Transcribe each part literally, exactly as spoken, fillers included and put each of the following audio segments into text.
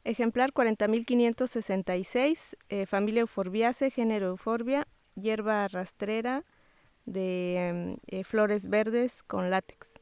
Ejemplar cuarenta mil quinientos sesenta y seis, eh, familia Euphorbiaceae, género Euphorbia, hierba rastrera de eh, flores verdes con látex.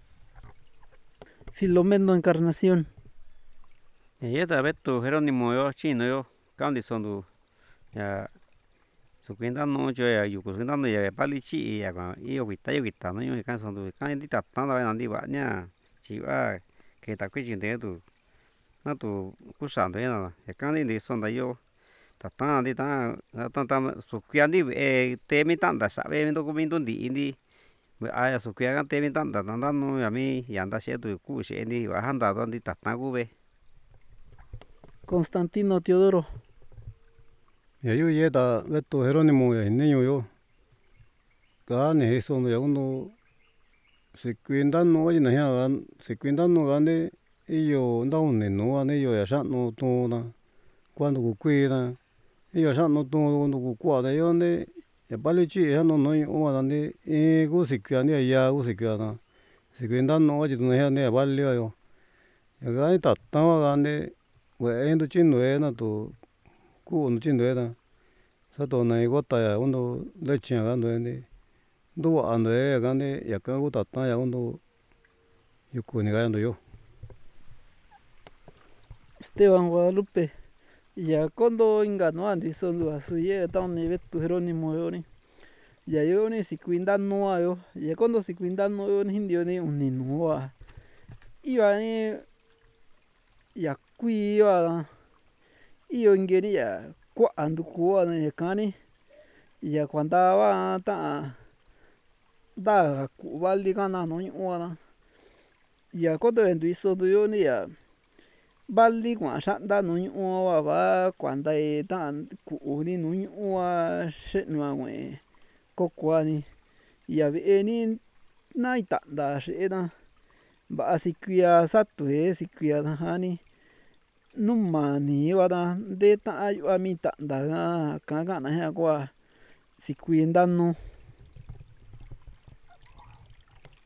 Filomeno Encarnación. Yeta betu Jerónimo yo chino yo kandi sondu ya sukuinda no yo ya yuku sukuinda no ya palichi ya kan iyo kita iyo kita no yo kan sondu kan di tatan da nan di ba nya chi wa ke ta kwi chin de tu na tu ku san de na ya kan di sonda yo tatan di ta ta ta sukuia di e te mi tan da sa be mi do ku mi do di ndi a ya sukuia kan te mi tan da da no ya mi ya nda she tu ku she ni wa han da do di tatan ku be. Constantino Teodoro. Ya yo yeta beto Jerónimo ya niño yo. Gane eso no ya uno se cuidan no oye na ya se cuidan no gane iyo nda un no ane yo ya sha no to na cuando ku cuida iyo sha no to no ku kwa de yo ne ya pali chi ya no no o wa ne e go se cuida ne ya go se cuida na se cuidan no oye no ya ne vale yo ya ga ta ta ga ne we endo chin no na to ku no chin no na sa to na go ta ya uno le chin ga no ne do a no ya ga ne ya ka go ta ta ya uno yo ku ni ga no yo. Esteban Guadalupe. Ya cuando ingano andi solo a su ye ta ni betu Jerónimo yo ni. Ya yo ni si cuidan no yo. Ya cuando si cuidan no yo ni indio ni un ni no a. Iba ni ya kui iba iyo ngeni ya kwa andu kwa ni kani ya cuando va ta da ku vali gana no uana ya cuando endu iso du yo ni ya vali kwa shanda no uwa va cuando e tan ku ni no uwa she no we ko kwa ni ya ve ni nai ta da she na va si kuia sa tu e si kuia na hani numa ni wa da de ta a mi ta da ga ka ga na ya kwa si kuinda no.